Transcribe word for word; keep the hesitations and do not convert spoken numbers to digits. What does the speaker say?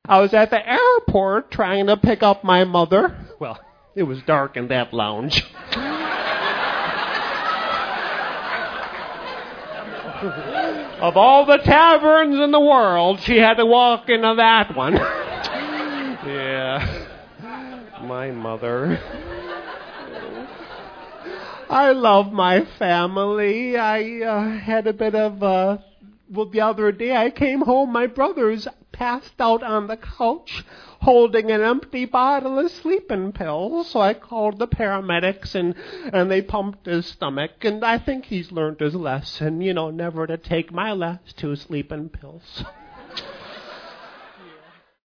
I was at the airport trying to pick up my mother. Well, it was dark in that lounge. Of all the taverns in the world, she had to walk into that one. Yeah. My mother. I love my family. I uh, had a bit of, uh, well, the other day I came home, my brother's passed out on the couch holding an empty bottle of sleeping pills. So I called the paramedics and, and they pumped his stomach. And I think he's learned his lesson, you know, never to take my last two sleeping pills.